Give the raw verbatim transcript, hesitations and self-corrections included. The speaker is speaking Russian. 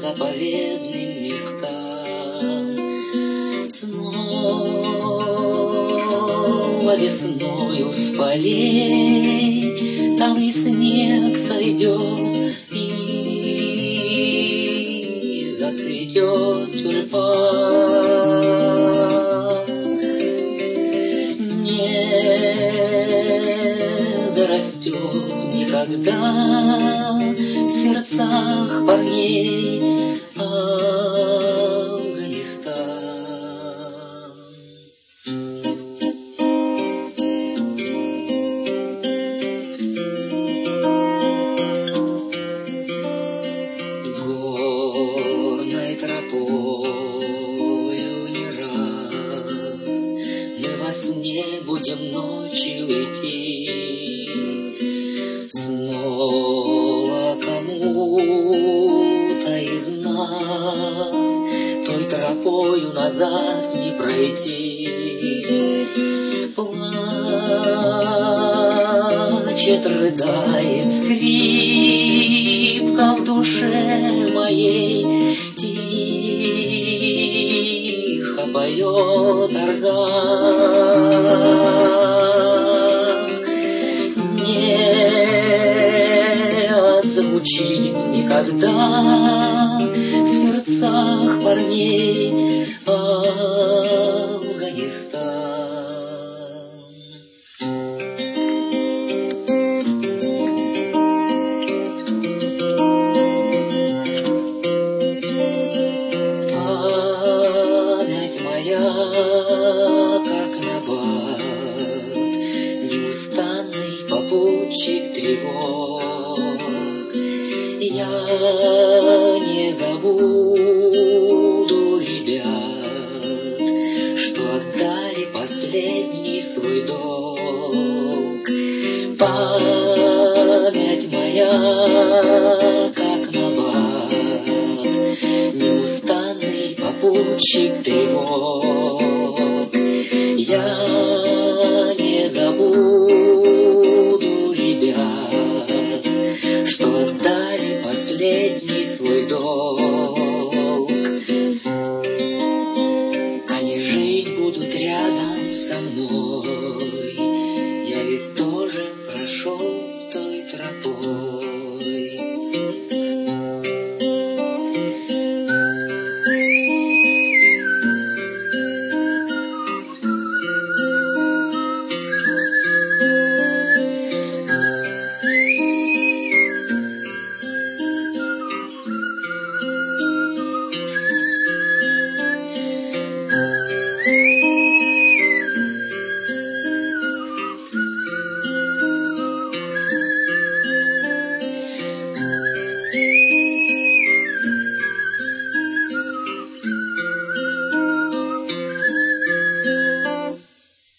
заповедным местам. Снова весною с полей талый снег сойдет, и зацветет тюльпан. Не зарастет никогда в сердцах парней Афганистан. Горной тропою не раз мы во сне будем ночью идти. Снова кому-то из нас той тропою назад не пройти. Плачет, рыдает скрипка в душе моей, тихо поет орган. Не отзвучит никогда в сердцах парней Афганистан. Память моя, как набат, неустанный попутчик тревог. Я не забуду ребят, что отдали последний свой долг. Память моя, как набат, неустанный попутчик тревог. Я не забуду ребят, что отдали последний свой долг. Они жить будут рядом со мной, я ведь тоже прошел той тропой.